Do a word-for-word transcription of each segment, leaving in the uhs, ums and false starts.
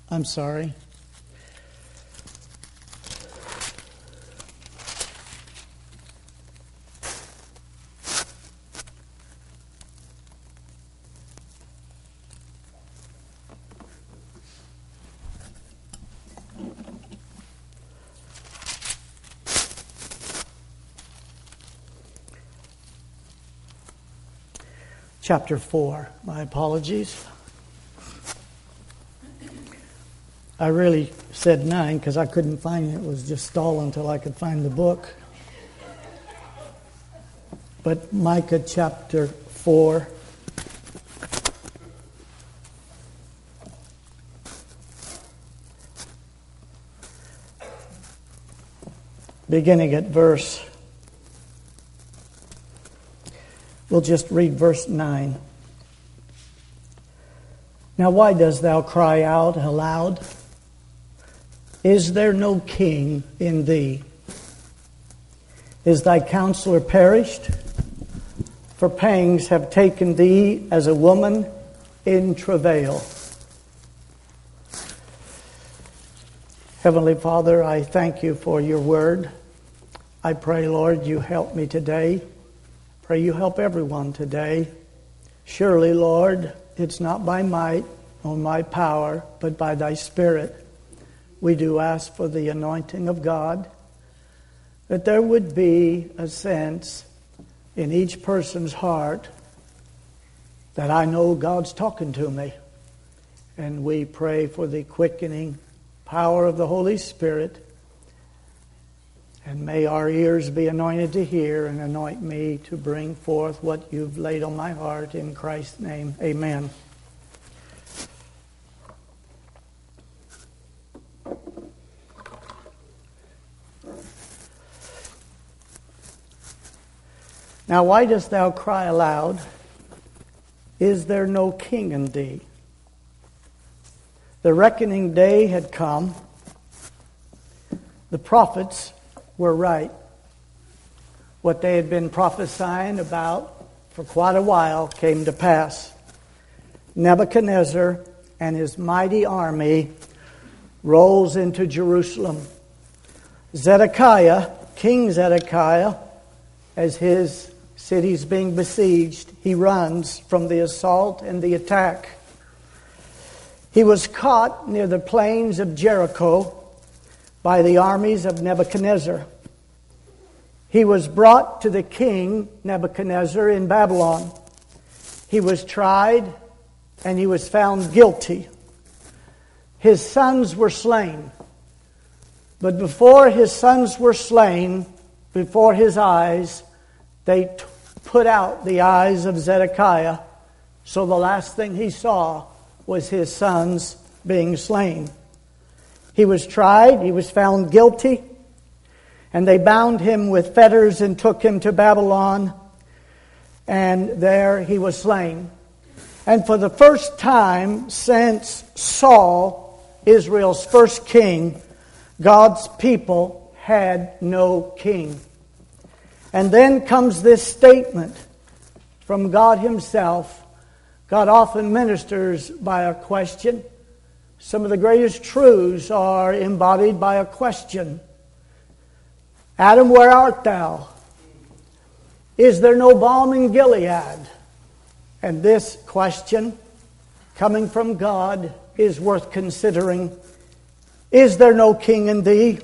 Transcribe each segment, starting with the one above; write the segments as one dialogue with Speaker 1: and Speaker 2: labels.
Speaker 1: I'm sorry. Chapter four. My apologies. I really said nine because I couldn't find it. It was just stalling until I could find the book. But Micah chapter four. Beginning at verse, we'll just read verse nine. Now why dost thou cry out aloud? Is there no king in thee? Is thy counselor perished? For pangs have taken thee as a woman in travail. Heavenly Father, I thank you for your word. I pray, Lord, you help me today. Pray you help everyone today. Surely, Lord, it's not by might nor my power, but by thy Spirit. We do ask for the anointing of God, that there would be a sense in each person's heart that I know God's talking to me. And we pray for the quickening power of the Holy Spirit. And may our ears be anointed to hear, and anoint me to bring forth what you've laid on my heart. In Christ's name, amen. Now why dost thou cry aloud? Is there no king in thee? The reckoning day had come. The prophets were right. What they had been prophesying about for quite a while came to pass. Nebuchadnezzar and his mighty army rolls into Jerusalem. Zedekiah, King Zedekiah, as his city's being besieged, he runs from the assault and the attack. He was caught near the plains of Jericho by the armies of Nebuchadnezzar. He was brought to the king Nebuchadnezzar in Babylon. He was tried and he was found guilty. His sons were slain. But before his sons were slain, before his eyes, they t- put out the eyes of Zedekiah. So the last thing he saw was his sons being slain. He was tried, he was found guilty, and they bound him with fetters and took him to Babylon, and there he was slain. And for the first time since Saul, Israel's first king, God's people had no king. And then comes this statement from God himself. God often ministers by a question. Some of the greatest truths are embodied by a question. Adam, where art thou? Is there no balm in Gilead? And this question, coming from God, is worth considering. Is there no king in thee?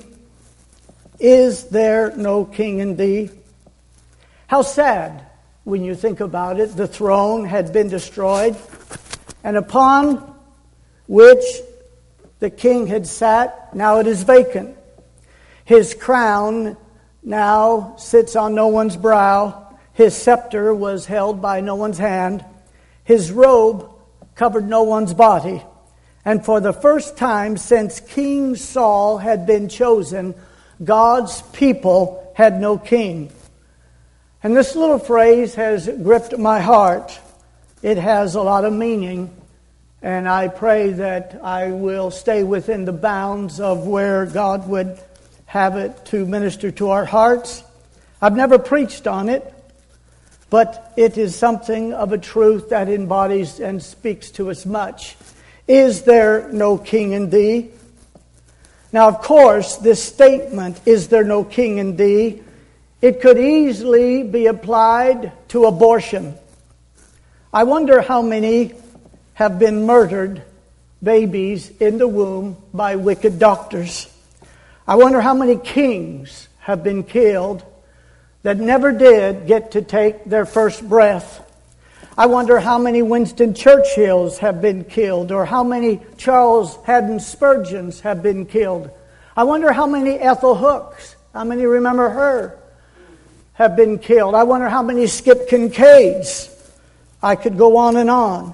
Speaker 1: Is there no king in thee? How sad, when you think about it, the throne had been destroyed, and upon which the king had sat, now it is vacant. His crown now sits on no one's brow. His scepter was held by no one's hand. His robe covered no one's body. And for the first time since King Saul had been chosen, God's people had no king. And this little phrase has gripped my heart. It has a lot of meaning. And I pray that I will stay within the bounds of where God would have it to minister to our hearts. I've never preached on it, but it is something of a truth that embodies and speaks to us much Is there no king in thee? Now, of course, this statement, is there no king in thee, it could easily be applied to abortion. I wonder how many have been murdered, babies in the womb, by wicked doctors. I wonder how many kings have been killed that never did get to take their first breath. I wonder how many Winston Churchills have been killed, or how many Charles Haddon Spurgeons have been killed. I wonder how many Ethel Hooks, how many remember her, have been killed. I wonder how many Skip Kincaids. I could go on and on.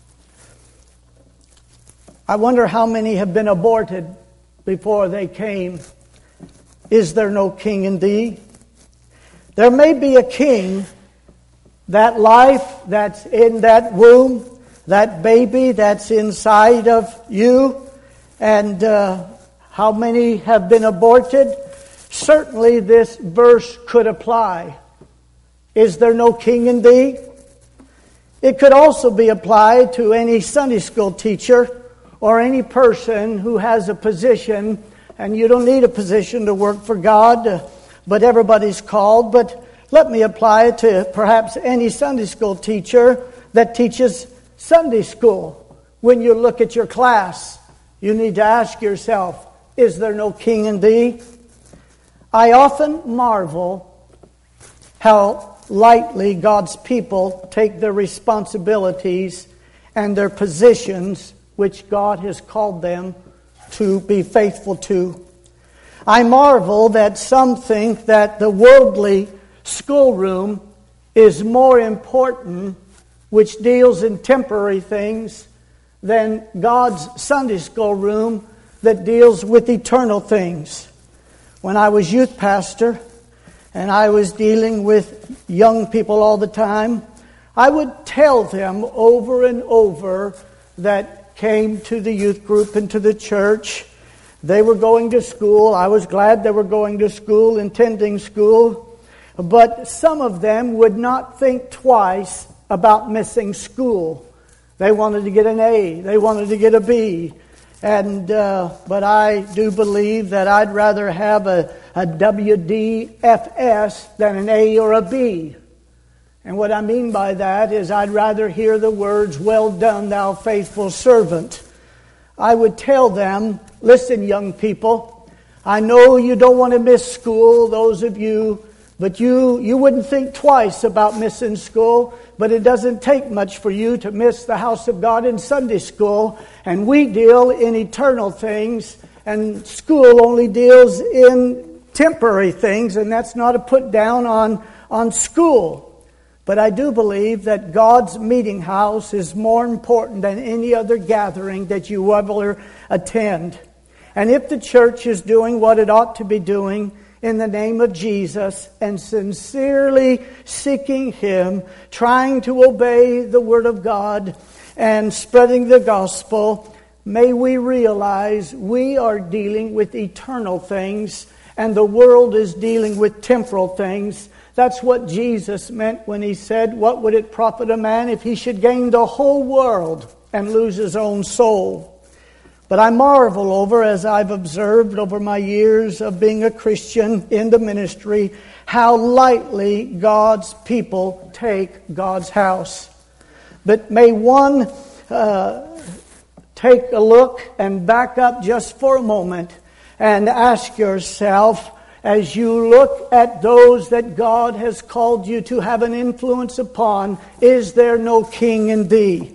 Speaker 1: I wonder how many have been aborted before they came. Is there no king in thee? There may be a king. That life that's in that womb, that baby that's inside of you, and uh, how many have been aborted? Certainly this verse could apply. Is there no king in thee? It could also be applied to any Sunday school teacher or any person who has a position, and you don't need a position to work for God, but everybody's called. But let me apply it to perhaps any Sunday school teacher that teaches Sunday school. When you look at your class, you need to ask yourself, is there no king in thee? I often marvel how lightly God's people take their responsibilities and their positions which God has called them to be faithful to. I marvel that some think that the worldly schoolroom is more important, which deals in temporary things, than God's Sunday school room that deals with eternal things. When I was youth pastor and I was dealing with young people all the time, I would tell them over and over that came to the youth group and to the church. They were going to school. I was glad they were going to school, attending school. But some of them would not think twice about missing school. They wanted to get an A. They wanted to get a B. And uh, but I do believe that I'd rather have a, a W D F S than an A or a B. And what I mean by that is I'd rather hear the words, well done, thou faithful servant. I would tell them, listen, young people, I know you don't want to miss school, those of you, but you, you wouldn't think twice about missing school, but it doesn't take much for you to miss the house of God in Sunday school. And we deal in eternal things, and school only deals in temporary things, and that's not a put down on, on school. But I do believe that God's meeting house is more important than any other gathering that you ever attend. And if the church is doing what it ought to be doing in the name of Jesus and sincerely seeking Him, trying to obey the Word of God and spreading the gospel, may we realize we are dealing with eternal things and the world is dealing with temporal things. That's what Jesus meant when He said, what would it profit a man if he should gain the whole world and lose his own soul? But I marvel over, as I've observed over my years of being a Christian in the ministry, how lightly God's people take God's house. But may one uh, take a look and back up just for a moment and ask yourself, as you look at those that God has called you to have an influence upon, is there no king in thee?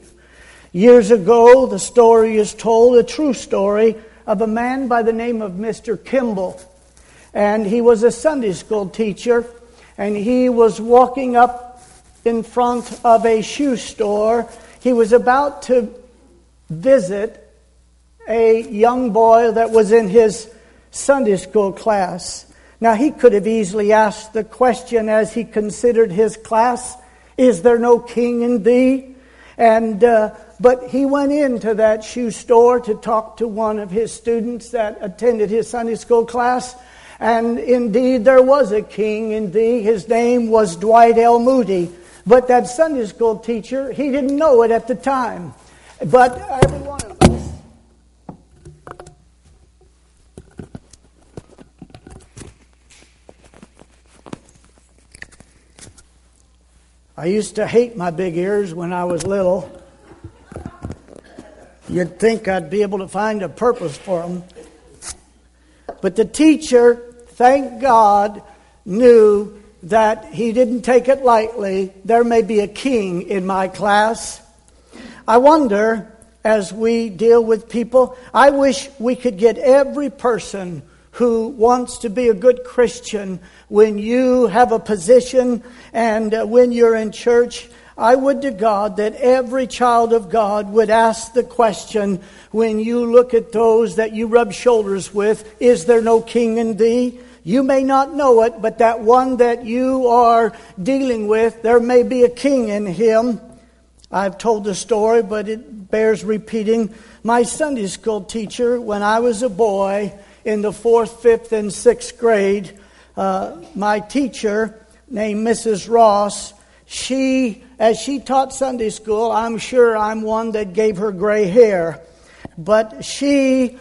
Speaker 1: Years ago, the story is told, a true story, of a man by the name of Mister Kimball. And he was a Sunday school teacher, and he was walking up in front of a shoe store. He was about to visit a young boy that was in his Sunday school class. Now, he could have easily asked the question as he considered his class, is there no king in thee? And uh, but he went into that shoe store to talk to one of his students that attended his Sunday school class. And indeed, there was a king in thee. His name was Dwight L. Moody. But that Sunday school teacher, he didn't know it at the time. But every one of us I used to hate my big ears when I was little. You'd think I'd be able to find a purpose for them. But the teacher, thank God, knew that he didn't take it lightly. There may be a king in my class. I wonder, as we deal with people, I wish we could get every person who wants to be a good Christian, when you have a position and uh, when you're in church, I would to God that every child of God would ask the question, when you look at those that you rub shoulders with, is there no king in thee? You may not know it, but that one that you are dealing with, there may be a king in him. I've told the story, but it bears repeating. My Sunday school teacher, when I was a boy, in the fourth, fifth, and sixth grade, uh, my teacher, named Missus Ross, she, as she taught Sunday school, I'm sure I'm one that gave her gray hair, but she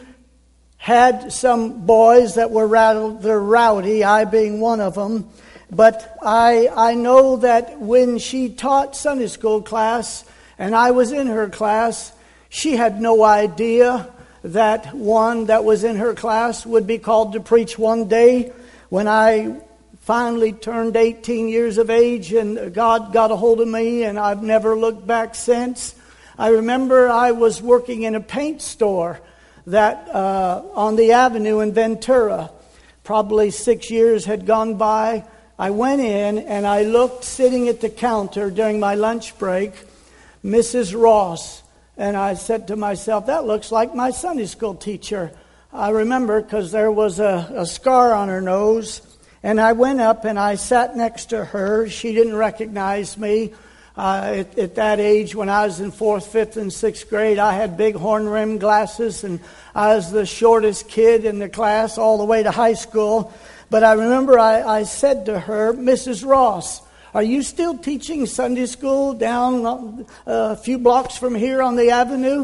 Speaker 1: had some boys that were rather rowdy, I being one of them. But I, I know that when she taught Sunday school class, and I was in her class, she had no idea that one that was in her class would be called to preach one day. When I finally turned eighteen years of age and God got a hold of me, and I've never looked back since. I remember I was working in a paint store that uh, on the avenue in Ventura. Probably six years had gone by. I went in and I looked, sitting at the counter during my lunch break, Missus Ross. And I said to myself, that looks like my Sunday school teacher. I remember because there was a, a scar on her nose. And I went up and I sat next to her. She didn't recognize me. Uh, at, at that age, when I was in fourth, fifth, and sixth grade, I had big horn-rimmed glasses. And I was the shortest kid in the class all the way to high school. But I remember I, I said to her, Missus Ross, are you still teaching Sunday school down a few blocks from here on the avenue?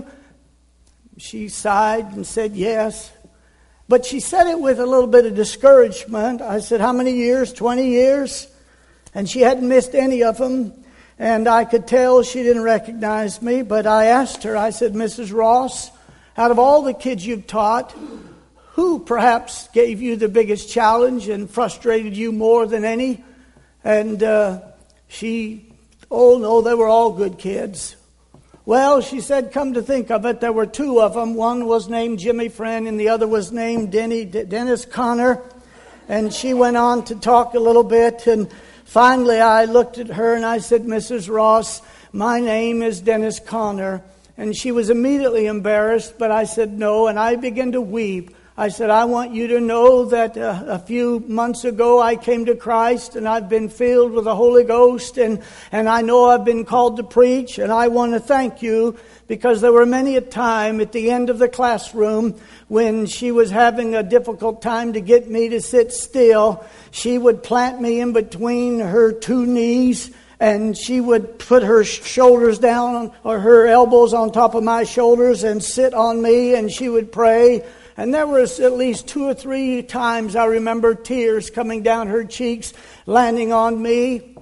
Speaker 1: She sighed and said yes. But she said it with a little bit of discouragement. I said, how many years? twenty years? And she hadn't missed any of them. And I could tell she didn't recognize me. But I asked her, I said, Missus Ross, out of all the kids you've taught, who perhaps gave you the biggest challenge and frustrated you more than any? And uh, she, oh no, they were all good kids. Well, she said, come to think of it, there were two of them. One was named Jimmy Friend and the other was named Denny, D- Dennis Connor. And she went on to talk a little bit. And finally I looked at her and I said, Missus Ross, my name is Dennis Connor. And she was immediately embarrassed, but I said no, and I began to weep. I said, I want you to know that uh, a few months ago I came to Christ and I've been filled with the Holy Ghost, and, and I know I've been called to preach, and I want to thank you, because there were many a time at the end of the classroom when she was having a difficult time to get me to sit still. She would plant me in between her two knees, and she would put her shoulders down or her elbows on top of my shoulders and sit on me, and she would pray. And there was at least two or three times I remember tears coming down her cheeks, landing on me.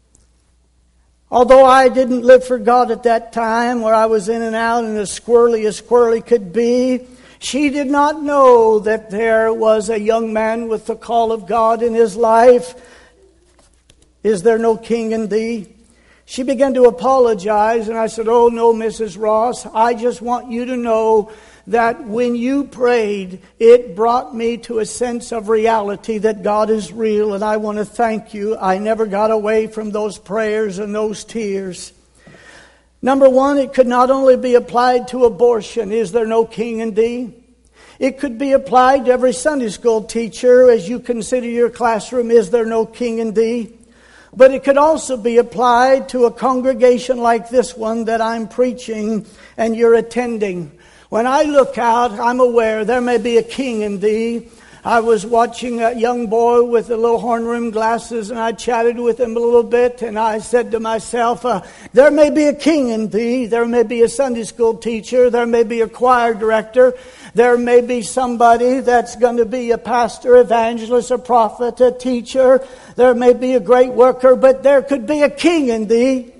Speaker 1: Although I didn't live for God at that time, where I was in and out and as squirrely as squirrely could be, she did not know that there was a young man with the call of God in his life. Is there no king in thee? She began to apologize, and I said, oh no, Missus Ross, I just want you to know that when you prayed, it brought me to a sense of reality that God is real, and I want to thank you. I never got away from those prayers and those tears. Number one, it could not only be applied to abortion. Is there no king in thee? It could be applied to every Sunday school teacher as you consider your classroom. Is there no king in thee? But it could also be applied to a congregation like this one that I'm preaching and you're attending. When I look out, I'm aware there may be a king in thee. I was watching a young boy with the little horn-rimmed glasses, and I chatted with him a little bit, and I said to myself, uh, there may be a king in thee, there may be a Sunday school teacher, there may be a choir director, there may be somebody that's going to be a pastor, evangelist, a prophet, a teacher, there may be a great worker, but there could be a king in thee.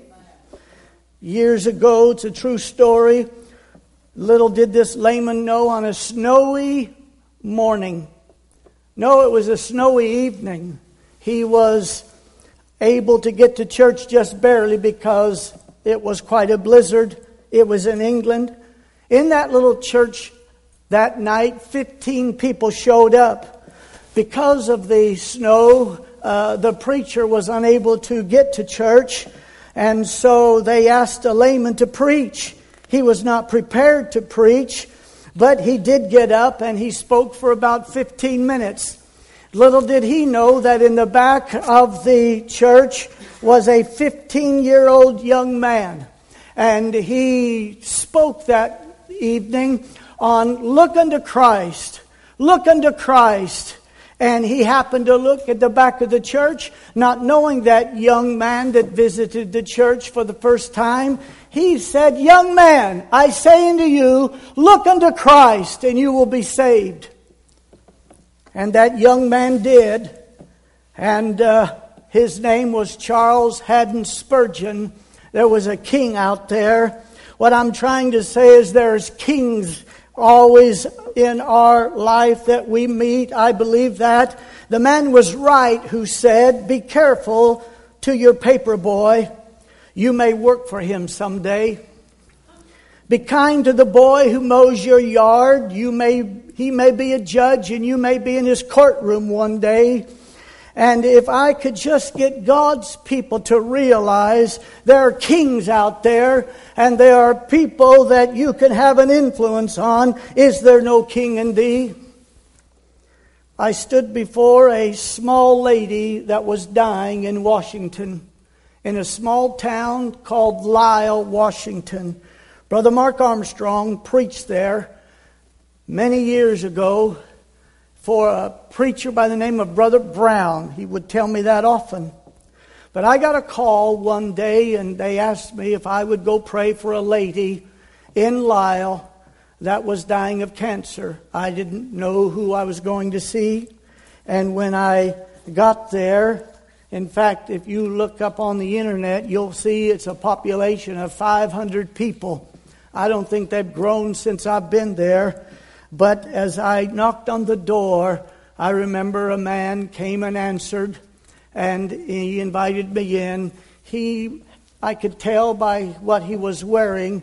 Speaker 1: Years ago, it's a true story, little did this layman know, on a snowy morning, no, it was a snowy evening, he was able to get to church just barely because it was quite a blizzard. It was in England. In that little church that night, fifteen people showed up. Because of the snow, uh, the preacher was unable to get to church, and so they asked a layman to preach. He was not prepared to preach, but he did get up and he spoke for about fifteen minutes. Little did he know that in the back of the church was a fifteen-year-old young man. And he spoke that evening on look unto Christ, look unto Christ. And he happened to look at the back of the church, not knowing that young man that visited the church for the first time. He said, young man, I say unto you, look unto Christ and you will be saved. And that young man did. And uh, his name was Charles Haddon Spurgeon. There was a king out there. What I'm trying to say is there's kings always in our life that we meet. I believe that. The man was right who said, be careful to your paper boy. You may work for him someday. Be kind to the boy who mows your yard. You may, he may be a judge and you may be in his courtroom one day. And if I could just get God's people to realize there are kings out there and there are people that you can have an influence on. Is there no king in thee? I stood before a small lady that was dying in Washington, in a small town called Lisle, Washington. Brother Mark Armstrong preached there many years ago for a preacher by the name of Brother Brown. He would tell me that often. But I got a call one day and they asked me if I would go pray for a lady in Lisle that was dying of cancer. I didn't know who I was going to see. And when I got there, in fact, if you look up on the internet, you'll see it's a population of five hundred people. I don't think they've grown since I've been there. But as I knocked on the door, I remember a man came and answered, and he invited me in. He, I could tell by what he was wearing,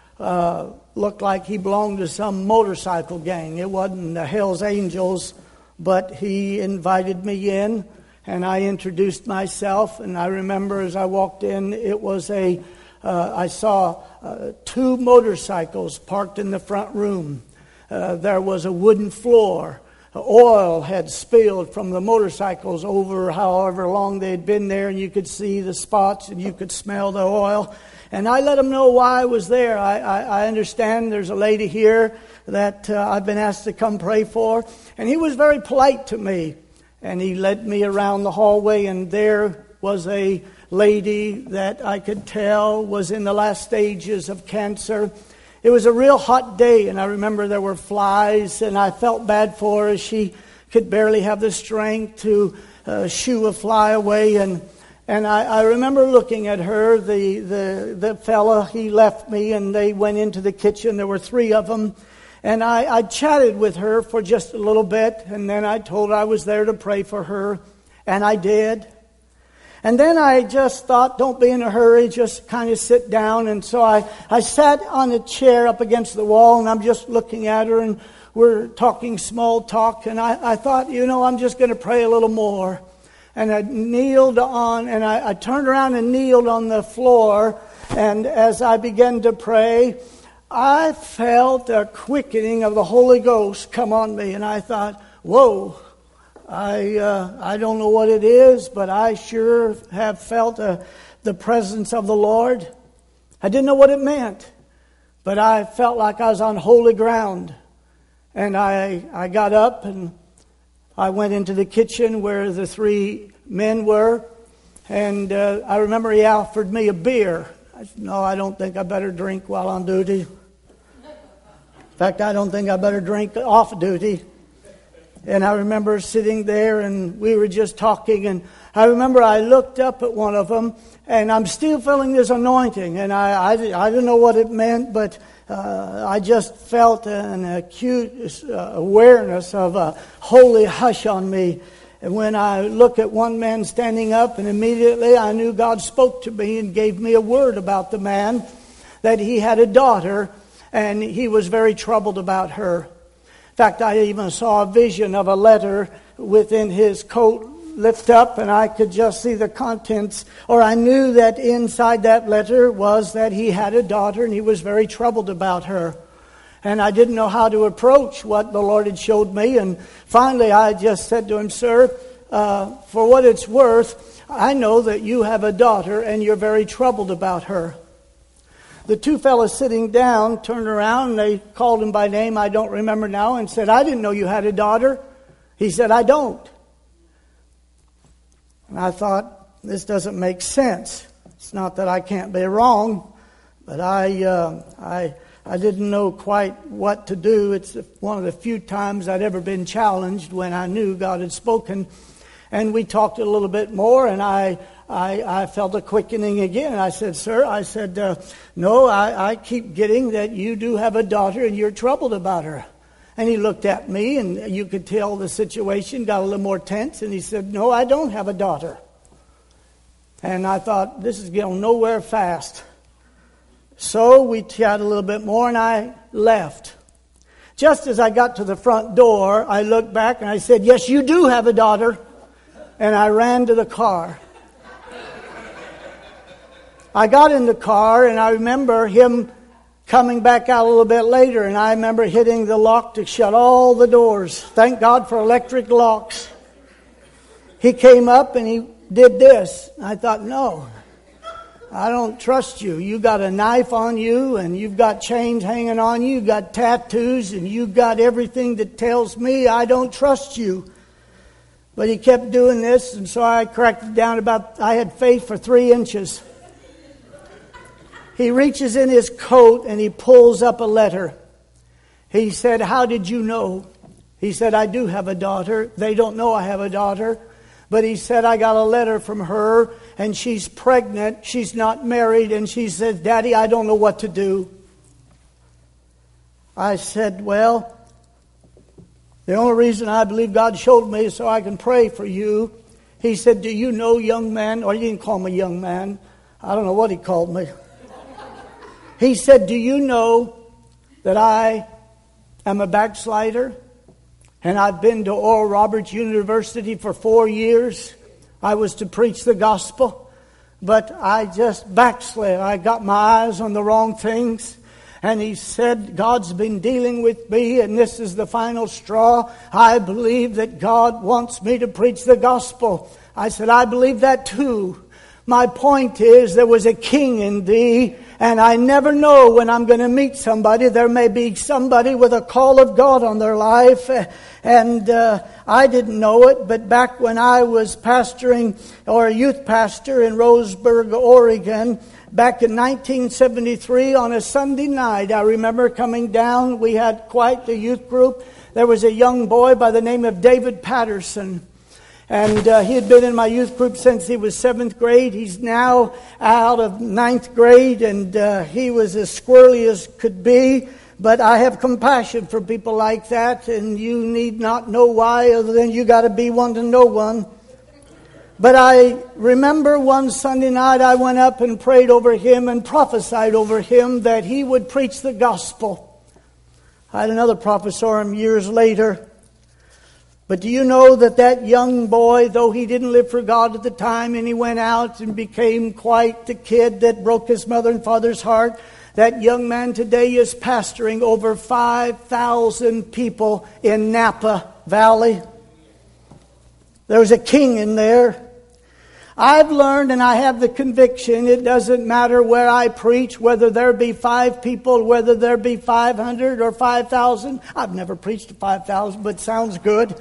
Speaker 1: uh, looked like he belonged to some motorcycle gang. It wasn't the Hells Angels, but he invited me in, and I introduced myself. And I remember as I walked in, it was a, uh, I saw uh, two motorcycles parked in the front room. Uh, there was a wooden floor. Oil had spilled from the motorcycles over however long they had been there, and you could see the spots and you could smell the oil. And I let them know why I was there. I, I, I understand there's a lady here that uh, I've been asked to come pray for. And he was very polite to me. And he led me around the hallway, and there was a lady that I could tell was in the last stages of cancer. It was a real hot day, and I remember there were flies, and I felt bad for her. She could barely have the strength to uh, shoo a fly away. And and I, I remember looking at her. The, the, the fella, he left me, and they went into the kitchen. There were three of them. And I, I chatted with her for just a little bit, and then I told her I was there to pray for her, and I did. And then I just thought, don't be in a hurry, just kind of sit down. And so I, I sat on a chair up against the wall, and I'm just looking at her, and we're talking small talk. And I, I thought, you know, I'm just going to pray a little more. And I kneeled on, and I, I turned around and kneeled on the floor. And as I began to pray, I felt a quickening of the Holy Ghost come on me. And I thought, whoa. I uh, I don't know what it is, but I sure have felt uh, the presence of the Lord. I didn't know what it meant, but I felt like I was on holy ground. And I I got up and I went into the kitchen where the three men were, and uh, I remember he offered me a beer. I said, no, I don't think I better drink while on duty. In fact, I don't think I better drink off duty. And I remember sitting there, and we were just talking, and I remember I looked up at one of them, and I'm still feeling this anointing, and I, I, I didn't know what it meant, but uh, I just felt an acute uh, awareness of a holy hush on me. And when I look at one man standing up, and immediately I knew God spoke to me and gave me a word about the man, that he had a daughter, and he was very troubled about her. In fact, I even saw a vision of a letter within his coat lift up, and I could just see the contents, or I knew that inside that letter was that he had a daughter and he was very troubled about her. And I didn't know how to approach what the Lord had showed me, and finally I just said to him, sir, uh, for what it's worth, I know that you have a daughter and you're very troubled about her. The two fellows sitting down turned around and they called him by name, I don't remember now, and said, I didn't know you had a daughter. He said, I don't. And I thought, this doesn't make sense. It's not that I can't be wrong, but I, uh, I, I didn't know quite what to do. It's one of the few times I'd ever been challenged when I knew God had spoken. And we talked a little bit more, and I I, I felt a quickening again. I said, sir, I said, uh, no, I, I keep getting that you do have a daughter and you're troubled about her. And he looked at me, and you could tell the situation got a little more tense, and he said, no, I don't have a daughter. And I thought, this is going nowhere fast. So we chatted a little bit more, and I left. Just as I got to the front door, I looked back and I said, yes, you do have a daughter. And I ran to the car. I got in the car, and I remember him coming back out a little bit later, and I remember hitting the lock to shut all the doors. Thank God for electric locks. He came up and he did this. I thought, no, I don't trust you. You got a knife on you, and you've got chains hanging on you, you've got tattoos, and you've got everything that tells me I don't trust you. But he kept doing this, and so I cracked it down about, I had faith for three inches. He reaches in his coat and he pulls up a letter. He said, how did you know? He said, I do have a daughter. They don't know I have a daughter. But he said, I got a letter from her, and she's pregnant. She's not married. And she said, Daddy, I don't know what to do. I said, well, the only reason I believe God showed me is so I can pray for you. He said, do you know, young man? Or he didn't call me young man. I don't know what he called me. He said, do you know that I am a backslider? And I've been to Oral Roberts University for four years. I was to preach the gospel, but I just backslid. I got my eyes on the wrong things. And he said, God's been dealing with me, and this is the final straw. I believe that God wants me to preach the gospel. I said, I believe that too. My point is, there was a king in thee, and I never know when I'm going to meet somebody. There may be somebody with a call of God on their life, and uh, I didn't know it, but back when I was pastoring, or a youth pastor in Roseburg, Oregon, back in nineteen seventy-three on a Sunday night, I remember coming down. We had quite the youth group. There was a young boy by the name of David Patterson. And uh, he had been in my youth group since he was seventh grade. He's now out of ninth grade, and uh, he was as squirrely as could be. But I have compassion for people like that, and you need not know why, other than you got to be one to know one. But I remember one Sunday night I went up and prayed over him and prophesied over him that he would preach the gospel. I had another professorium years later. But do you know that that young boy, though he didn't live for God at the time, and he went out and became quite the kid that broke his mother and father's heart, that young man today is pastoring over five thousand people in Napa Valley. There was a king in there. I've learned, and I have the conviction, it doesn't matter where I preach, whether there be five people, whether there be five hundred or five thousand. I've never preached to five thousand, but it sounds good.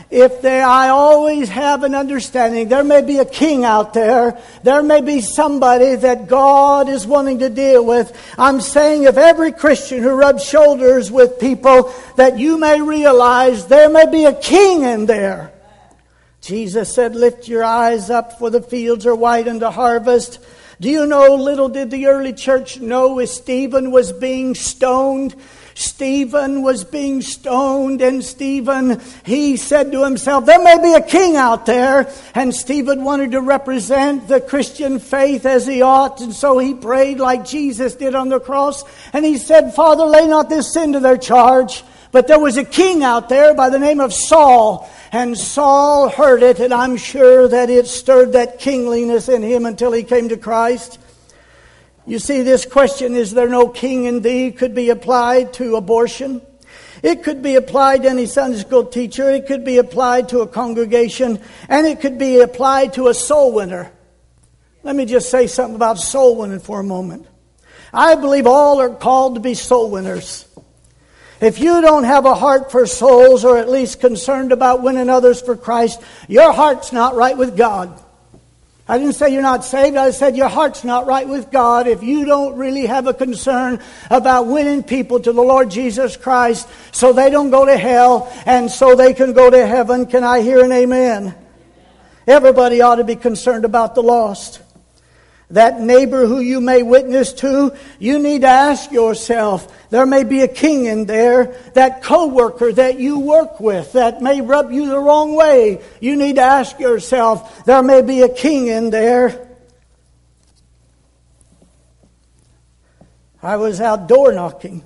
Speaker 1: if they, I always have an understanding, there may be a king out there. There may be somebody that God is wanting to deal with. I'm saying if every Christian who rubs shoulders with people, that you may realize there may be a king in there. Jesus said, lift your eyes up, for the fields are white unto harvest. Do you know, little did the early church know, as Stephen was being stoned, Stephen was being stoned, and Stephen, he said to himself, there may be a king out there. And Stephen wanted to represent the Christian faith as he ought, and so he prayed like Jesus did on the cross. And he said, Father, lay not this sin to their charge. But there was a king out there by the name of Saul, and Saul heard it, and I'm sure that it stirred that kingliness in him until he came to Christ. You see, this question, is there no king in thee, could be applied to abortion. It could be applied to any Sunday school teacher. It could be applied to a congregation. And it could be applied to a soul winner. Let me just say something about soul winning for a moment. I believe all are called to be soul winners. If you don't have a heart for souls, or at least concerned about winning others for Christ, your heart's not right with God. I didn't say you're not saved. I said your heart's not right with God if you don't really have a concern about winning people to the Lord Jesus Christ so they don't go to hell and so they can go to heaven. Can I hear an amen? Everybody ought to be concerned about the lost. That neighbor who you may witness to, you need to ask yourself, there may be a king in there. That co-worker that you work with that may rub you the wrong way, you need to ask yourself, there may be a king in there. I was out door knocking,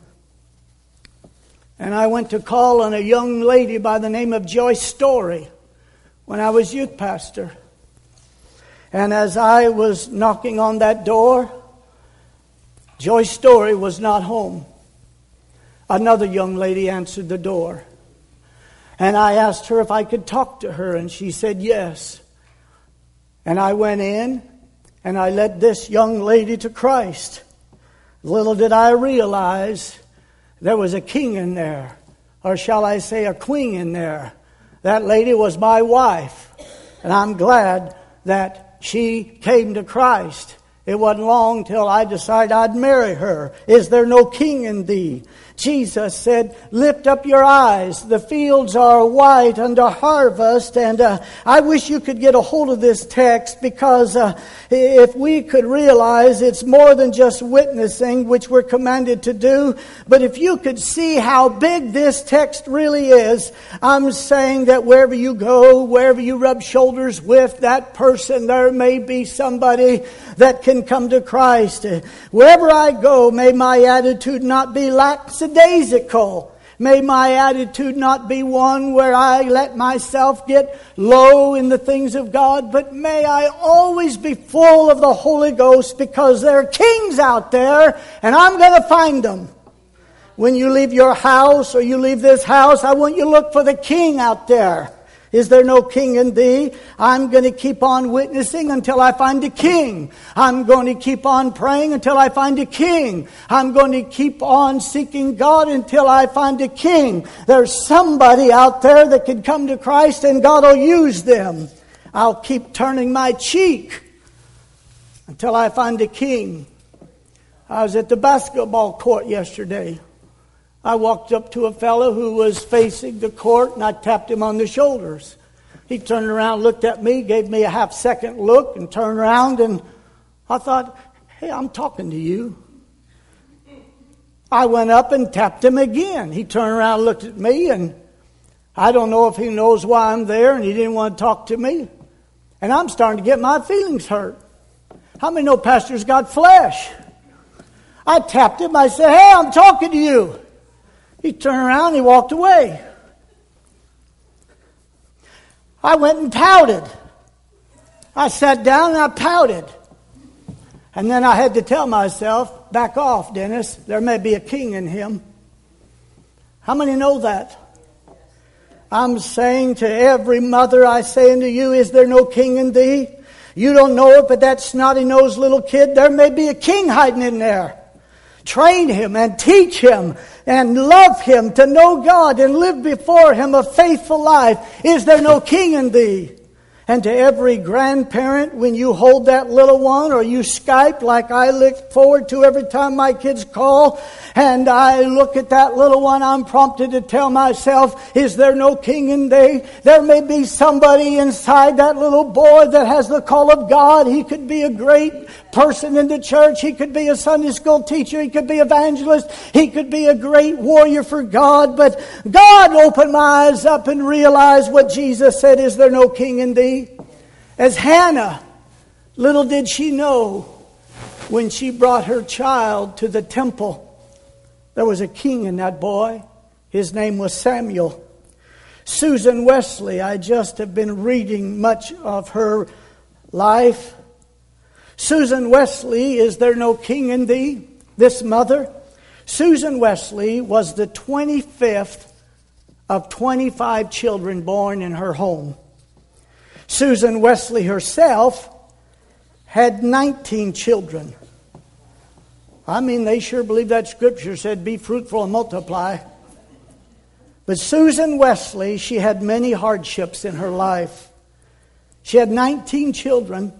Speaker 1: and I went to call on a young lady by the name of Joyce Story when I was youth pastor. And as I was knocking on that door, Joyce Story was not home. Another young lady answered the door. And I asked her if I could talk to her, and she said yes. And I went in, and I led this young lady to Christ. Little did I realize there was a king in there, or shall I say a queen in there. That lady was my wife, and I'm glad that she came to Christ. It wasn't long till I decided I'd marry her. Is there no king in thee? Jesus said, lift up your eyes. The fields are white unto harvest. And uh, I wish you could get a hold of this text, because uh, if we could realize it's more than just witnessing, which we're commanded to do, but if you could see how big this text really is, I'm saying that wherever you go, wherever you rub shoulders with that person, there may be somebody that can come to Christ. Wherever I go, may my attitude not be lackadaisical. May my attitude not be one where I let myself get low in the things of God, but may I always be full of the Holy Ghost, because there are kings out there, and I'm going to find them. When you leave your house or you leave this house, I want you to look for the king out there. Is there no king in thee? I'm going to keep on witnessing until I find a king. I'm going to keep on praying until I find a king. I'm going to keep on seeking God until I find a king. There's somebody out there that can come to Christ, and God will use them. I'll keep turning my cheek until I find a king. I was at the basketball court yesterday. I walked up to a fellow who was facing the court, and I tapped him on the shoulders. He turned around, looked at me, gave me a half second look, and turned around, and I thought, hey, I'm talking to you. I went up and tapped him again. He turned around, looked at me, and I don't know if he knows why I'm there, and he didn't want to talk to me. And I'm starting to get my feelings hurt. How many know pastors got flesh? I tapped him. I said, hey, I'm talking to you. He turned around and he walked away. I went and pouted. I sat down and I pouted. And then I had to tell myself, back off, Dennis. There may be a king in him. How many know that? I'm saying to every mother, I say unto you, is there no king in thee? You don't know it, but that snotty-nosed little kid, there may be a king hiding in there. Train him and teach him. and love Him, to know God and live before Him a faithful life. Is there no king in thee? And to every grandparent, when you hold that little one or you Skype like I look forward to every time my kids call, and I look at that little one, I'm prompted to tell myself, is there no king in thee? There may be somebody inside that little boy that has the call of God. He could be a great person in the church. He could be a Sunday school teacher. He could be evangelist. He could be a great warrior for God. But God opened my eyes up and realized what Jesus said, is there no king in thee? As Hannah, little did she know, when she brought her child to the temple, there was a king in that boy. His name was Samuel. Susan Wesley, I just have been reading much of her life. Susan Wesley, is there no king in thee? This mother. Susan Wesley was the twenty-fifth of twenty-five children born in her home. Susan Wesley herself had nineteen children. I mean, they sure believe that scripture said, be fruitful and multiply. But Susan Wesley, she had many hardships in her life. She had nineteen children.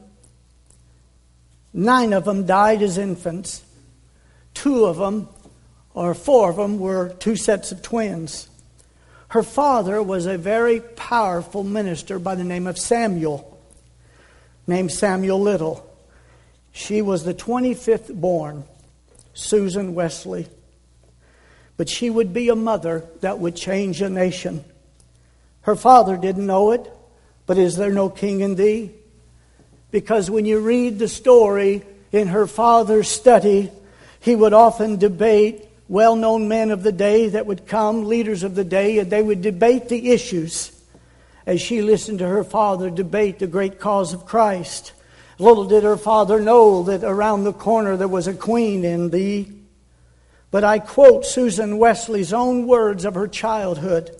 Speaker 1: Nine of them died as infants. Two of them, or four of them, were two sets of twins. Her father was a very powerful minister by the name of Samuel, named Samuel Little. She was the twenty-fifth born, Susan Wesley. But she would be a mother that would change a nation. Her father didn't know it, but is there no king in thee? Because when you read the story in her father's study, he would often debate well-known men of the day that would come, leaders of the day, and they would debate the issues as she listened to her father debate the great cause of Christ. Little did her father know that around the corner there was a queen in thee. But I quote Susan Wesley's own words of her childhood.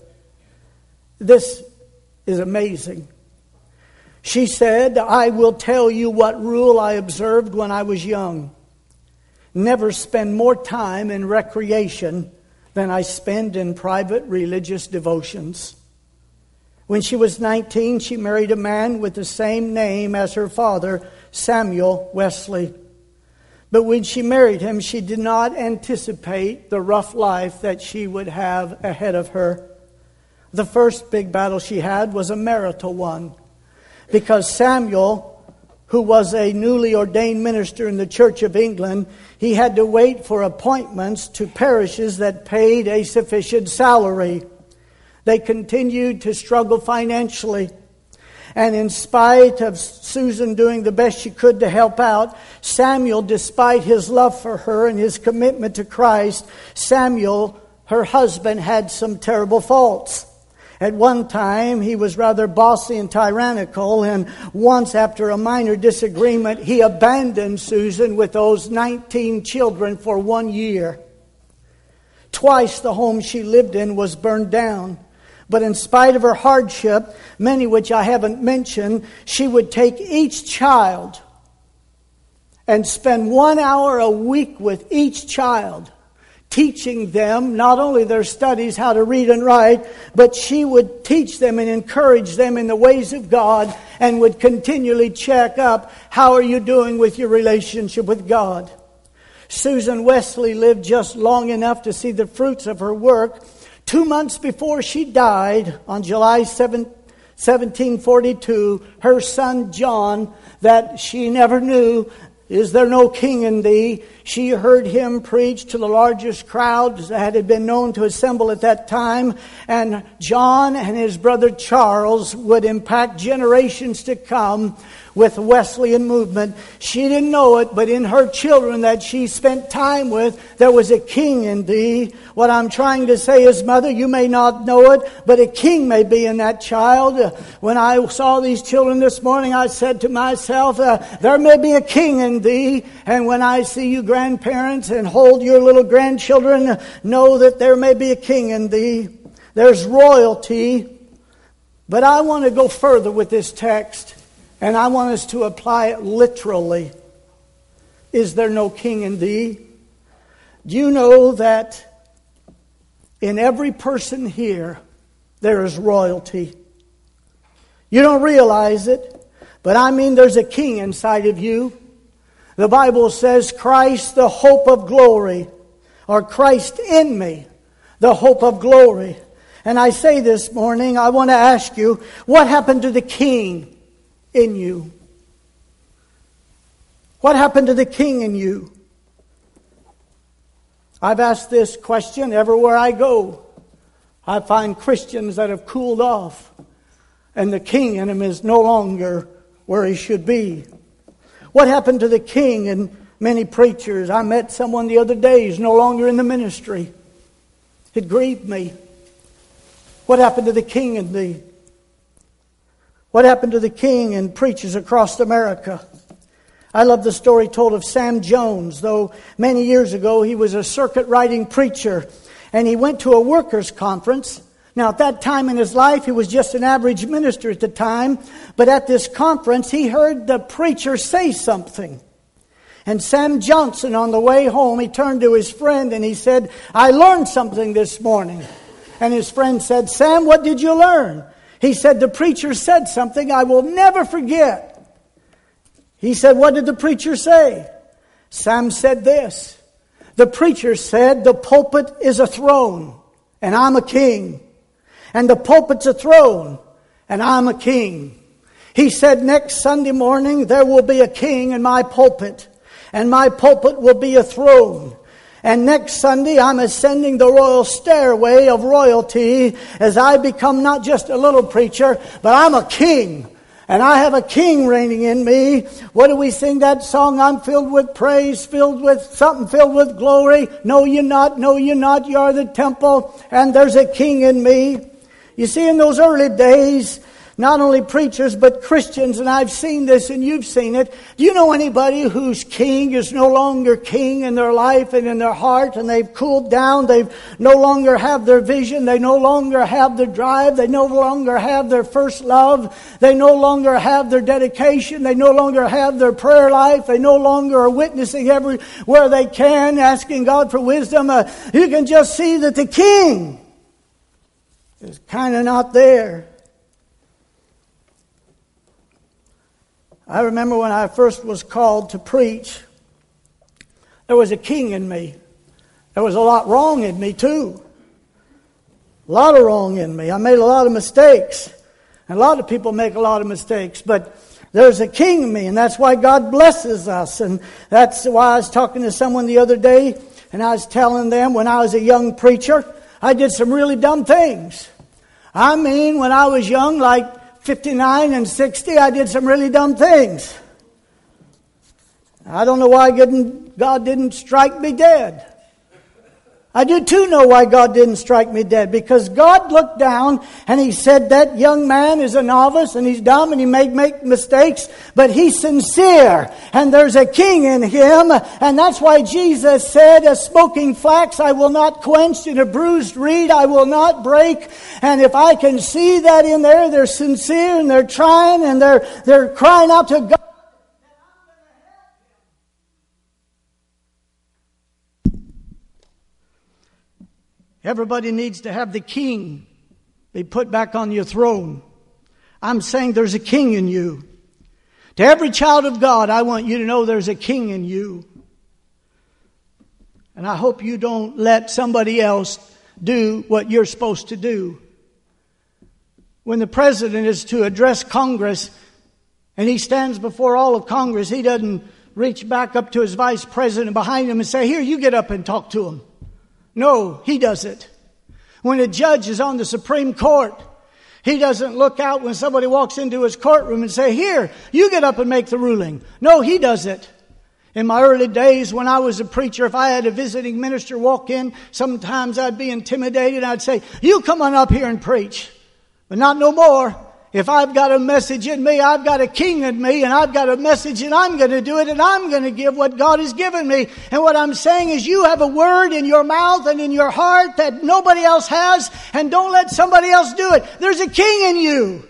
Speaker 1: This is amazing. She said, I will tell you what rule I observed when I was young. Never spend more time in recreation than I spend in private religious devotions. When she was nineteen, she married a man with the same name as her father, Samuel Wesley. But when she married him, she did not anticipate the rough life that she would have ahead of her. The first big battle she had was a marital one, because Samuel, who was a newly ordained minister in the Church of England, he had to wait for appointments to parishes that paid a sufficient salary. They continued to struggle financially. And in spite of Susan doing the best she could to help out, Samuel, despite his love for her and his commitment to Christ, Samuel, her husband, had some terrible faults. At one time, he was rather bossy and tyrannical, and once, after a minor disagreement, he abandoned Susan with those nineteen children for one year. Twice the home she lived in was burned down. But in spite of her hardship, many which I haven't mentioned, she would take each child and spend one hour a week with each child, teaching them not only their studies, how to read and write, but she would teach them and encourage them in the ways of God, and would continually check up, how are you doing with your relationship with God? Susan Wesley lived just long enough to see the fruits of her work. Two months before she died, on July seventh, seventeen forty-two, her son John, that she never knew, is there no king in thee? She heard him preach to the largest crowds that had been known to assemble at that time. And John and his brother Charles would impact generations to come with the Wesleyan movement. She didn't know it, but in her children that she spent time with, there was a king in thee. What I'm trying to say is, Mother, you may not know it, but a king may be in that child. When I saw these children this morning, I said to myself, uh, there may be a king in thee. And when I see you grandparents and hold your little grandchildren, know that there may be a king in thee. There's royalty. But I want to go further with this text, and I want us to apply it literally. Is there no king in thee? Do you know that In every person here, there is royalty. You don't realize it, but I mean there's a king inside of you. The Bible says, Christ, the hope of glory, or Christ in me, the hope of glory. And I say this morning, I want to ask you, what happened to the king in you? What happened to the king in you? I've asked this question everywhere I go. I find Christians that have cooled off, and the king in them is no longer where he should be. What happened to the king in many preachers? I met someone the other day who's no longer in the ministry. It grieved me. What happened to the king in thee? What happened to the king in preachers across America? I love the story told of Sam Jones, though many years ago he was a circuit riding preacher, and he went to a workers' conference. Now, at that time in his life, he was just an average minister at the time, but at this conference, he heard the preacher say something. And Sam Johnson, on the way home, he turned to his friend and he said, I learned something this morning. And his friend said, Sam, what did you learn? He said, the preacher said something I will never forget. He said, what did the preacher say? Sam said this. The preacher said, the pulpit is a throne, and I'm a king. And the pulpit's a throne, and I'm a king. He said, next Sunday morning, there will be a king in my pulpit, and my pulpit will be a throne. And next Sunday, I'm ascending the royal stairway of royalty as I become not just a little preacher, but I'm a king. And I have a king reigning in me. What do we sing that song? I'm filled with praise, filled with something, filled with glory. No, you're not. No, you're not. You are the temple. And there's a king in me. You see, in those early days, not only preachers, but Christians, and I've seen this and you've seen it. Do you know anybody whose king is no longer king in their life and in their heart, and they've cooled down? They've no longer have their vision. They no longer have their drive. They no longer have their first love. They no longer have their dedication. They no longer have their prayer life. They no longer are witnessing everywhere they can, asking God for wisdom. Uh, you can just see that the king is kind of not there. I remember when I first was called to preach, there was a king in me. There was a lot wrong in me too. A lot of wrong in me. I made a lot of mistakes. And a lot of people make a lot of mistakes. But there's a king in me, and that's why God blesses us. And that's why I was talking to someone the other day, and I was telling them when I was a young preacher, I did some really dumb things. I mean, when I was young, like fifty-nine and sixty, I did some really dumb things. I don't know why God didn't strike me dead. I do too know why God didn't strike me dead. Because God looked down and He said, that young man is a novice and he's dumb and he may make mistakes, but he's sincere and there's a king in him. And that's why Jesus said, a smoking flax I will not quench, and a bruised reed I will not break. And if I can see that in there, they're sincere and they're trying and they're, they're crying out to God. Everybody needs to have the king be put back on your throne. I'm saying there's a king in you. To every child of God, I want you to know there's a king in you. And I hope you don't let somebody else do what you're supposed to do. When the president is to address Congress and he stands before all of Congress, he doesn't reach back up to his vice president behind him and say, here, you get up and talk to him. No, he does it. When a judge is on the Supreme Court, he doesn't look out when somebody walks into his courtroom and say, here, you get up and make the ruling. No, he does it. In my early days when I was a preacher, if I had a visiting minister walk in, sometimes I'd be intimidated. I'd say, you come on up here and preach. But not no more. If I've got a message in me, I've got a king in me, and I've got a message, and I'm going to do it, and I'm going to give what God has given me. And what I'm saying is you have a word in your mouth and in your heart that nobody else has, and don't let somebody else do it. There's a king in you.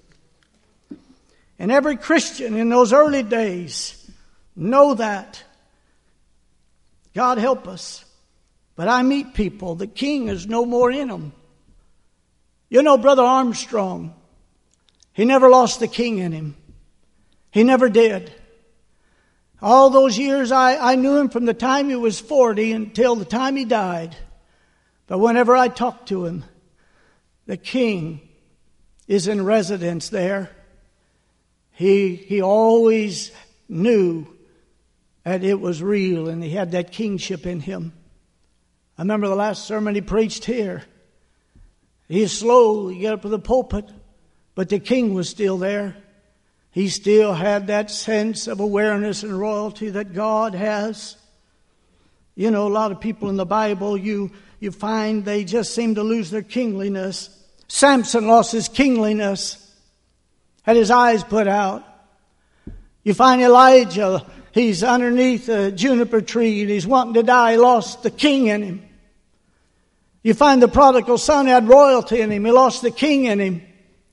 Speaker 1: And every Christian in those early days know that. God help us. But I meet people, the king is no more in them. You know, Brother Armstrong, he never lost the king in him. He never did. All those years I, I knew him from the time he was forty until the time he died. But whenever I talk to him, the king is in residence there. He, he always knew that it was real and he had that kingship in him. I remember the last sermon he preached here. He slowly got up to the pulpit, but the king was still there. He still had that sense of awareness and royalty that God has. You know, a lot of people in the Bible, you, you find they just seem to lose their kingliness. Samson lost his kingliness, had his eyes put out. You find Elijah, he's underneath a juniper tree and he's wanting to die. He lost the king in him. You find the prodigal son had royalty in him. He lost the king in him.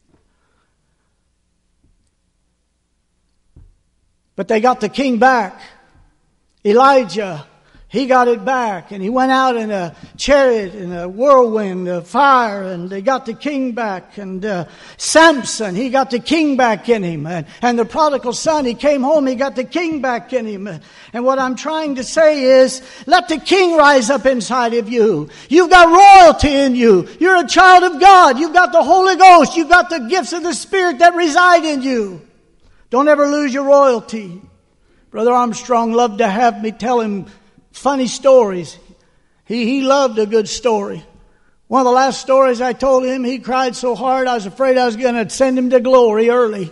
Speaker 1: But they got the king back. Elijah, he got it back. And he went out in a chariot, in a whirlwind of fire. And they got the king back. And uh, Samson, he got the king back in him. And, and the prodigal son, he came home, he got the king back in him. And what I'm trying to say is, let the king rise up inside of you. You've got royalty in you. You're a child of God. You've got the Holy Ghost. You've got the gifts of the Spirit that reside in you. Don't ever lose your royalty. Brother Armstrong loved to have me tell him funny stories. He, he loved a good story. One of the last stories I told him, he cried so hard I was afraid I was going to send him to glory early.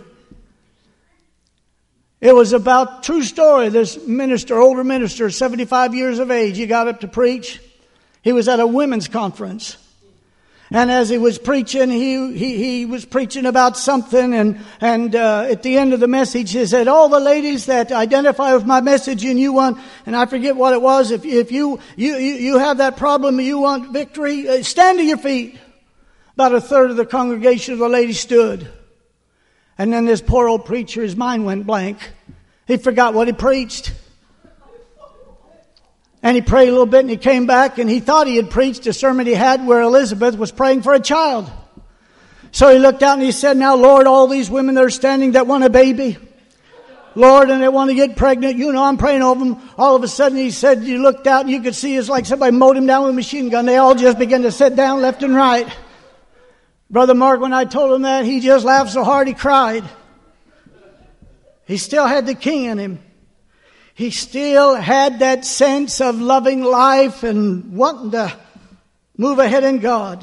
Speaker 1: It was about, true story, this minister, older minister, seventy-five years of age, he got up to preach. He was at a women's conference. And as he was preaching, he he, he was preaching about something. And, and uh, at the end of the message, he said, all the ladies that identify with my message and you want, and I forget what it was, if, if you, you, you have that problem and you want victory, uh, stand to your feet. About a third of the congregation of the ladies stood. And then this poor old preacher, his mind went blank. He forgot what he preached. And he prayed a little bit and he came back and he thought he had preached a sermon he had where Elizabeth was praying for a child. So he looked out and he said, now, Lord, all these women that are standing that want a baby, Lord, and they want to get pregnant, you know, I'm praying over them. All of a sudden he said, you looked out and you could see it's like somebody mowed him down with a machine gun. They all just began to sit down left and right. Brother Mark, when I told him that, he just laughed so hard he cried. He still had the king in him. He still had that sense of loving life and wanting to move ahead in God.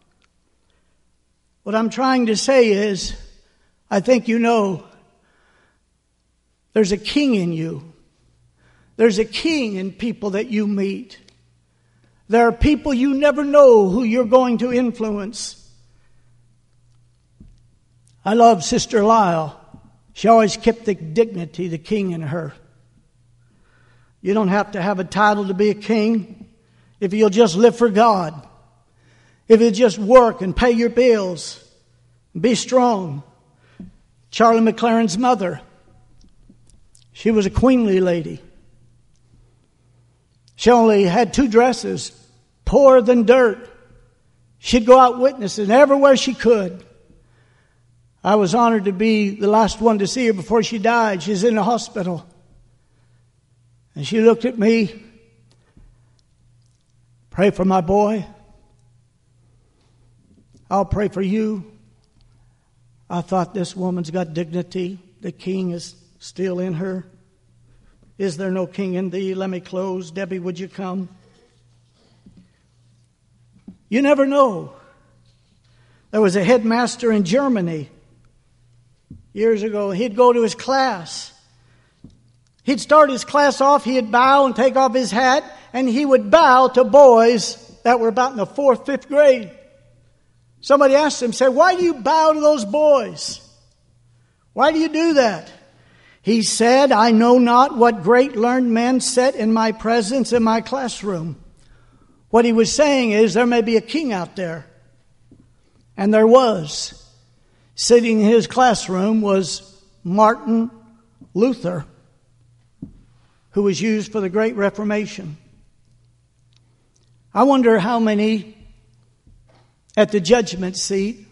Speaker 1: What I'm trying to say is, I think you know, there's a king in you. There's a king in people that you meet. There are people you never know who you're going to influence. I love Sister Lyle. She always kept the dignity, the king in her. You don't have to have a title to be a king if you'll just live for God. If you just work and pay your bills. Be strong. Charlie McLaren's mother, she was a queenly lady. She only had two dresses, poorer than dirt. She'd go out witnessing everywhere she could. I was honored to be the last one to see her before she died. She's in the hospital. And she looked at me, pray for my boy. I'll pray for you. I thought, this woman's got dignity. The king is still in her. Is there no king in thee? Let me close. Debbie, would you come? You never know. There was a headmaster in Germany years ago. He'd go to his class. He'd start his class off, he'd bow and take off his hat, and he would bow to boys that were about in the fourth, fifth grade. Somebody asked him, said, why do you bow to those boys? Why do you do that? He said, I know not what great learned men sat in my presence in my classroom. What he was saying is, there may be a king out there. And there was. Sitting in his classroom was Martin Luther, who was used for the Great Reformation. I wonder how many at the judgment seat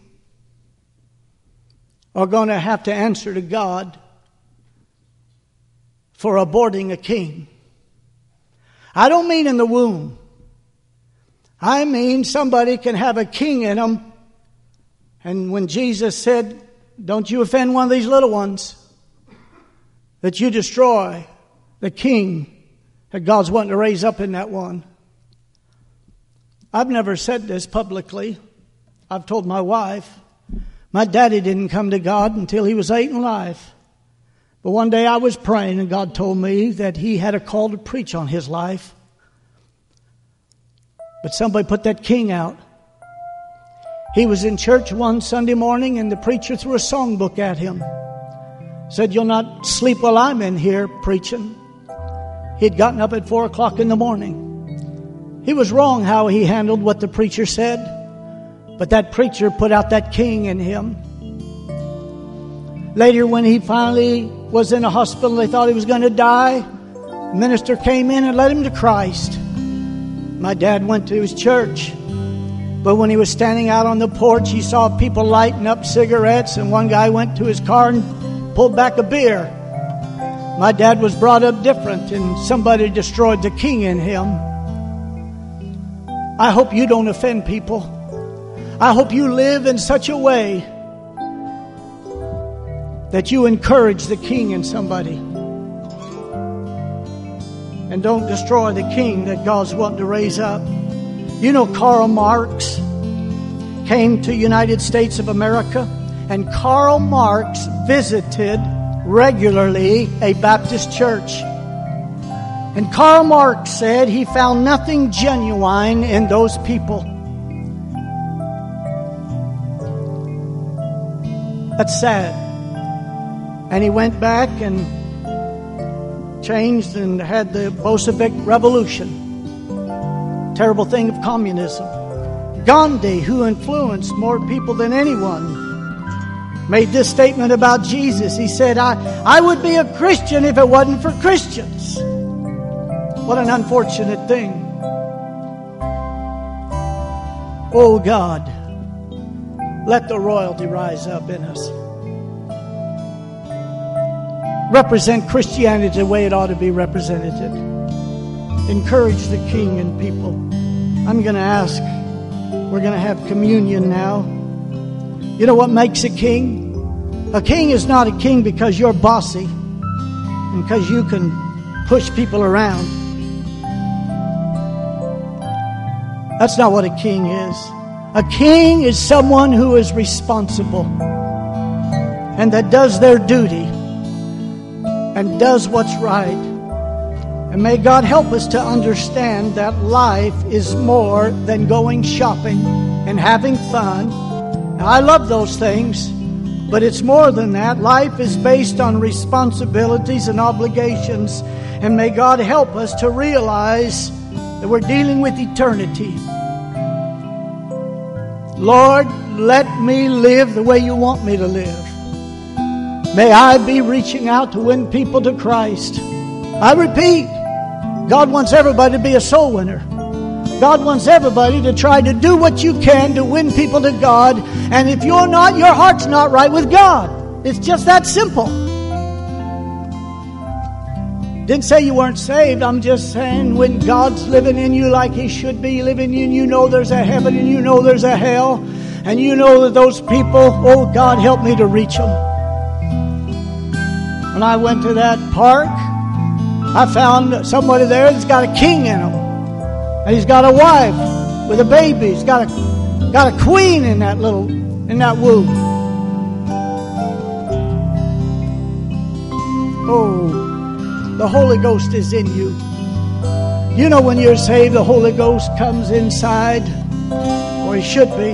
Speaker 1: are going to have to answer to God for aborting a king. I don't mean in the womb. I mean somebody can have a king in them. And when Jesus said, don't you offend one of these little ones, that you destroy the king that God's wanting to raise up in that one. I've never said this publicly. I've told my wife, my daddy didn't come to God until he was eight in life. But one day I was praying and God told me that he had a call to preach on his life. But somebody put that king out. He was in church one Sunday morning and the preacher threw a songbook at him. Said, you'll not sleep while I'm in here preaching. He'd gotten up at four o'clock in the morning. He was wrong how he handled what the preacher said. But that preacher put out that king in him. Later, when he finally was in a hospital, they thought he was going to die. The minister came in and led him to Christ. My dad went to his church. But when he was standing out on the porch, he saw people lighting up cigarettes, and one guy went to his car and pulled back a beer. My dad was brought up different, and somebody destroyed the king in him. I hope you don't offend people. I hope you live in such a way that you encourage the king in somebody. And don't destroy the king that God's wanting to raise up. You know, Karl Marx came to United States of America, and Karl Marx visited regularly a Baptist church. And Karl Marx said he found nothing genuine in those people. That's sad. And he went back and changed and had the Bolshevik Revolution. Terrible thing of communism. Gandhi, who influenced more people than anyone, made this statement about Jesus. He said, I, I would be a Christian if it wasn't for Christians. What an unfortunate thing. Oh God, let the royalty rise up in us. Represent Christianity the way it ought to be represented. Encourage the king and people. I'm going to ask, we're going to have communion now. You know what makes a king? A king is not a king because you're bossy and because you can push people around. That's not what a king is. A king is someone who is responsible and that does their duty and does what's right. And may God help us to understand that life is more than going shopping and having fun. Now, I love those things, but it's more than that. Life is based on responsibilities and obligations. And may God help us to realize that we're dealing with eternity. Lord, let me live the way you want me to live. May I be reaching out to win people to Christ. I repeat, God wants everybody to be a soul winner. God wants everybody to try to do what you can to win people to God. And if you're not, your heart's not right with God. It's just that simple. Didn't say you weren't saved. I'm just saying when God's living in you like He should be living in you, you know there's a heaven and you know there's a hell. And you know that those people, oh God, help me to reach them. When I went to that park, I found somebody there that's got a king in him. And he's got a wife with a baby. He's got a got a queen in that little in that womb. Oh, the Holy Ghost is in you. You know when you're saved, the Holy Ghost comes inside, or He should be.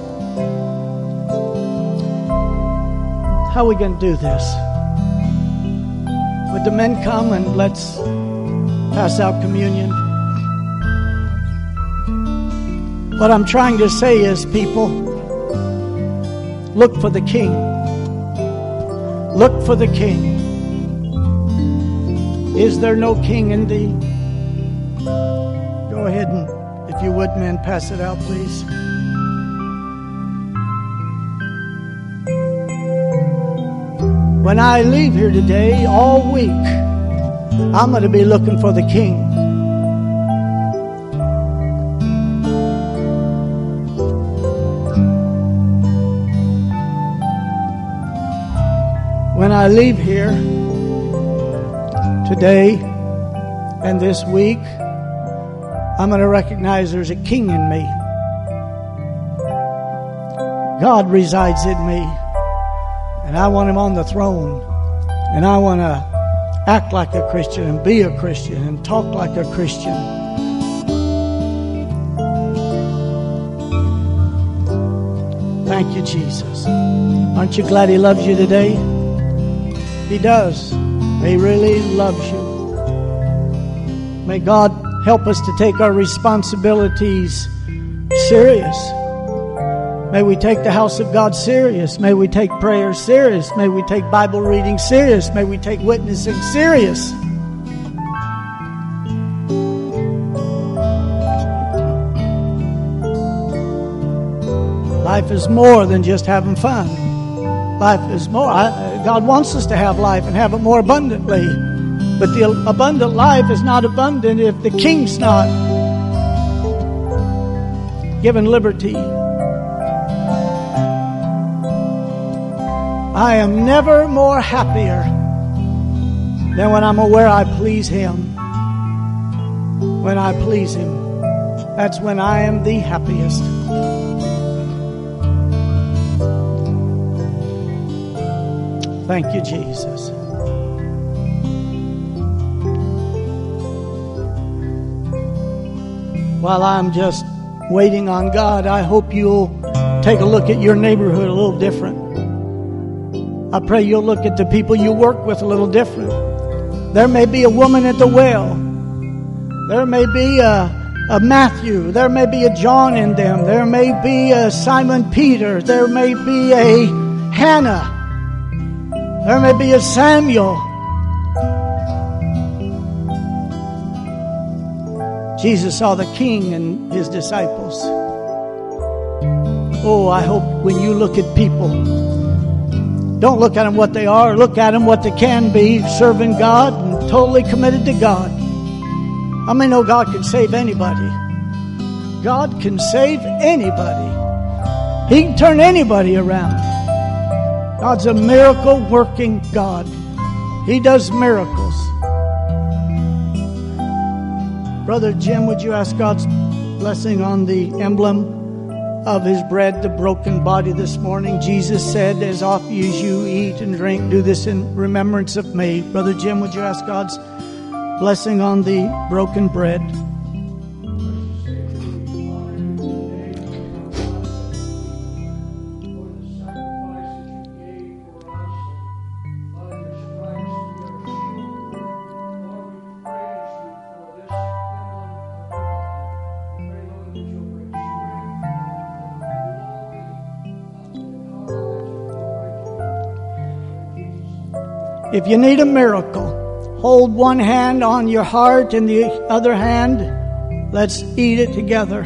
Speaker 1: How are we going to do this? Would the men come and let's pass out communion? What I'm trying to say is, people, look for the King. Look for the King. Is there no King in thee? Go ahead and, If you would, men, pass it out, please. When I leave here today, all week, I'm going to be looking for the King. When I leave here today and this week, I'm going to recognize there's a King in me. God resides in me, and I want Him on the throne, and I want to act like a Christian and be a Christian and talk like a Christian. Thank you, Jesus. Aren't you glad He loves you today? He does. He really loves you. May God help us to take our responsibilities serious. May we take the house of God serious. May we take prayer serious. May we take Bible reading serious. May we take witnessing serious. Life is more than just having fun. Life is more. I, God wants us to have life and have it more abundantly. But the abundant life is not abundant if the King's not given liberty. I am never more happier than when I'm aware I please Him. When I please Him, that's when I am the happiest. Thank you, Jesus. While I'm just waiting on God, I hope you'll take a look at your neighborhood a little different. I pray you'll look at the people you work with a little different. There may be a woman at the well. There may be a, a Matthew. There may be a John in them. There may be a Simon Peter. There may be a Hannah. There may be a Samuel. Jesus saw the King and His disciples. Oh, I hope when you look at people, don't look at them what they are. Look at them what they can be, serving God and totally committed to God. How many know God can save anybody? God can save anybody. He can turn anybody around. God's a miracle-working God. He does miracles. Brother Jim, would you ask God's blessing on the emblem of His bread, the broken body this morning? Jesus said, as often as you eat and drink, do this in remembrance of me. Brother Jim, would you ask God's blessing on the broken bread? If you need a miracle, hold one hand on your heart and the other hand, let's eat it together.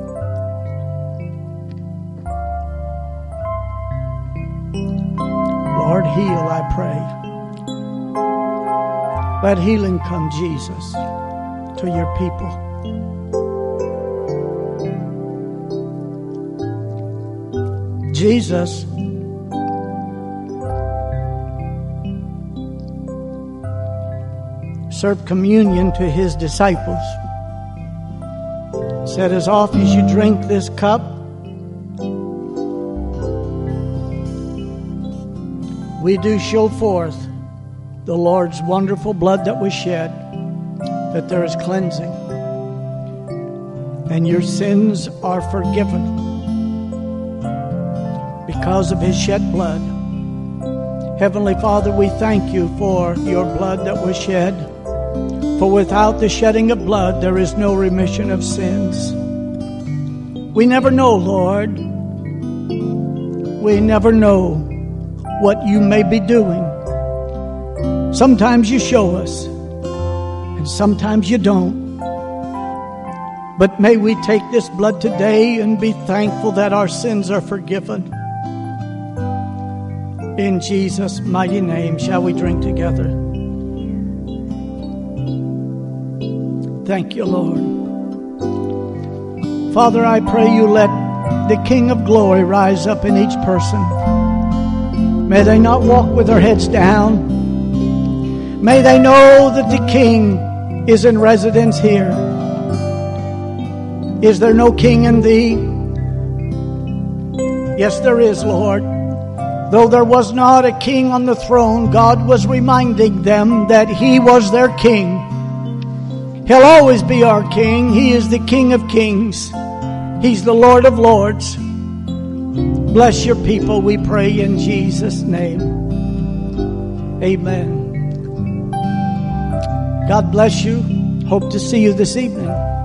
Speaker 1: Lord, heal, I pray. Let healing come, Jesus, to your people. Jesus served communion to His disciples. Said, as often as you drink this cup, we do show forth the Lord's wonderful blood that was shed, that there is cleansing, and your sins are forgiven because of His shed blood. Heavenly Father, we thank you for your blood that was shed. For without the shedding of blood, there is no remission of sins. We never know, Lord. We never know what you may be doing. Sometimes you show us, and sometimes you don't. But may we take this blood today and be thankful that our sins are forgiven. In Jesus' mighty name, shall we drink together? Thank you, Lord. Father, I pray you let the King of glory rise up in each person. May they not walk with their heads down. May they know that the King is in residence here. Is there no king in thee? Yes, there is, Lord. Though there was not a king on the throne, God was reminding them that he was their king. He'll always be our king. He is the King of kings. He's the Lord of lords. Bless your people, we pray in Jesus' name. Amen. God bless you. Hope to see you this evening.